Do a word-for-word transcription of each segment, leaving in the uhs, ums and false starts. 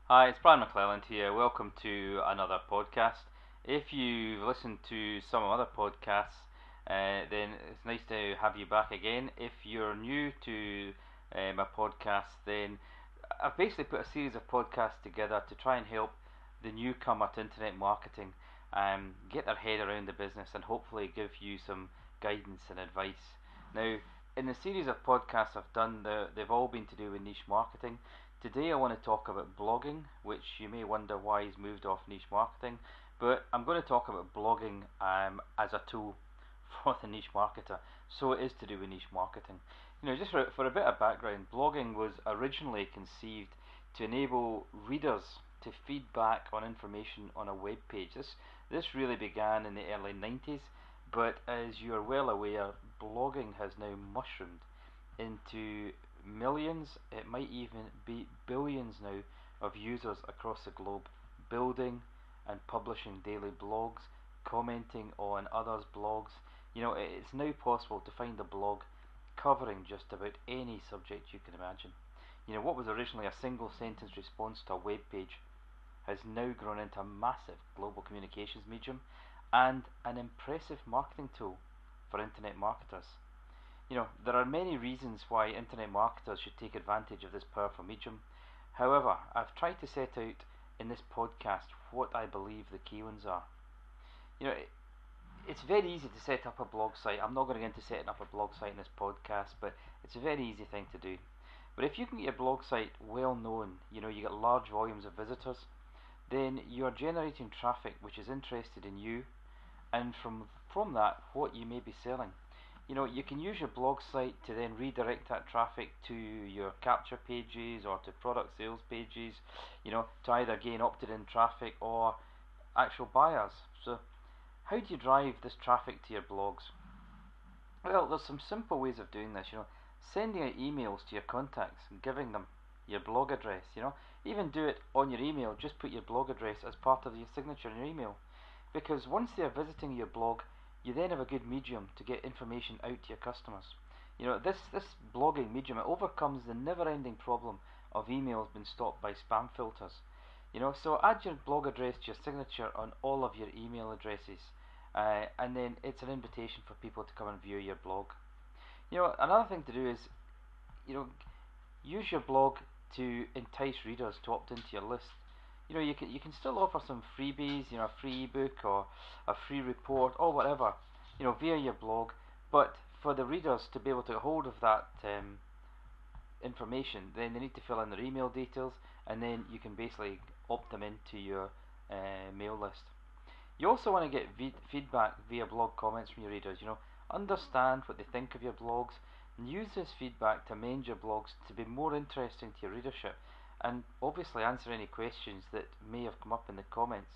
Hi, it's Brian McClelland here. Welcome to another podcast. If you've listened to some other podcasts, uh, then it's nice to have you back again. If you're new to uh, my podcast, then I've basically put a series of podcasts together to try and help the newcomer to internet marketing um, get their head around the business and hopefully give you some guidance and advice. Now, in the series of podcasts I've done, they've all been to do with niche marketing. Today I want to talk about blogging, which you may wonder why he's moved off niche marketing, but I'm going to talk about blogging um, as a tool for the niche marketer. So it is to do with niche marketing. You know, just for, for a bit of background, blogging was originally conceived to enable readers to feedback on information on a web page. This this really began in the early nineties, but as you are well aware, blogging has now mushroomed into millions, it might even be billions now, of users across the globe building and publishing daily blogs, commenting on others' blogs. You know, it's now possible to find a blog covering just about any subject you can imagine. You know, what was originally a single sentence response to a web page has now grown into a massive global communications medium and an impressive marketing tool for internet marketers. You know, there are many reasons why internet marketers should take advantage of this powerful medium. However, I've tried to set out in this podcast what I believe the key ones are. You know, it, it's very easy to set up a blog site. I'm not going to get into setting up a blog site in this podcast, but it's a very easy thing to do. But if you can get your blog site well known, you know, you get large volumes of visitors, then you're generating traffic which is interested in you, and from from that, what you may be selling. You know, you can use your blog site to then redirect that traffic to your capture pages or to product sales pages, you know, to either gain opted in traffic or actual buyers. So how do you drive this traffic to your blogs? Well, there's some simple ways of doing this, you know, sending out emails to your contacts and giving them your blog address, you know, even do it on your email, just put your blog address as part of your signature in your email. Because once they're visiting your blog, you then have a good medium to get information out to your customers. You know, this, this blogging medium, it overcomes the never-ending problem of emails being stopped by spam filters. You know, so add your blog address to your signature on all of your email addresses, uh, and then it's an invitation for people to come and view your blog. You know, another thing to do is, you know, use your blog to entice readers to opt into your list. You know, you can you can still offer some freebies, you know, a free ebook or a free report or whatever, you know, via your blog. But for the readers to be able to get hold of that um, information, then they need to fill in their email details, and then you can basically opt them into your uh, mail list. You also want to get feedback via blog comments from your readers. You know, understand what they think of your blogs, and use this feedback to amend your blogs to be more interesting to your readership, and obviously answer any questions that may have come up in the comments.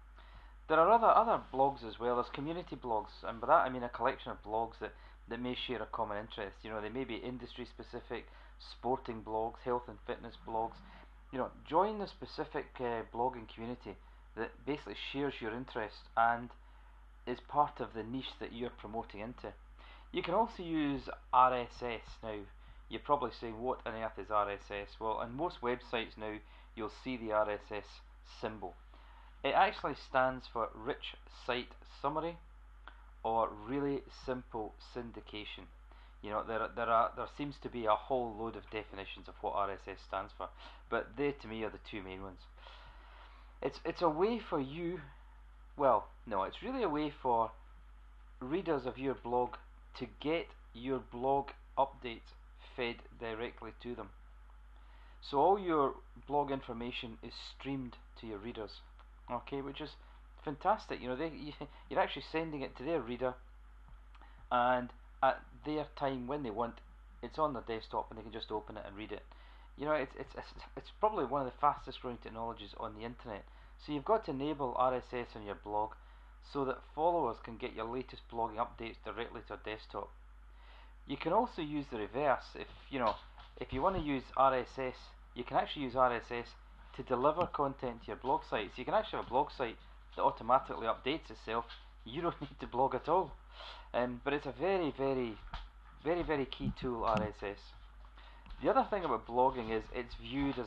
There are other other blogs as well as community blogs, and by that I mean a collection of blogs that, that may share a common interest. You know, they may be industry specific, sporting blogs, health and fitness blogs. You know, join the specific uh, blogging community that basically shares your interest and is part of the niche that you're promoting into. You can also use R S S. Now, you're probably saying, what on earth is R S S? Well, on most websites now, you'll see the R S S symbol. It actually stands for Rich Site Summary, or Really Simple Syndication. You know, there there are there seems to be a whole load of definitions of what R S S stands for, but they to me are the two main ones. It's it's a way for you, well, no, it's really a way for readers of your blog to get your blog updates fed directly to them. So all your blog information is streamed to your readers, okay, which is fantastic. You know, they you're actually sending it to their reader, and at their time when they want, it's on their desktop and they can just open it and read it. You know, it's it's it's, it's probably one of the fastest growing technologies on the internet. So you've got to enable R S S on your blog so that followers can get your latest blogging updates directly to their desktop. You can also use the reverse. If you know, if you want to use R S S, you can actually use R S S to deliver content to your blog site. So you can actually have a blog site that automatically updates itself. You don't need to blog at all. Um, but it's a very, very, very, very key tool, R S S. The other thing about blogging is it's viewed as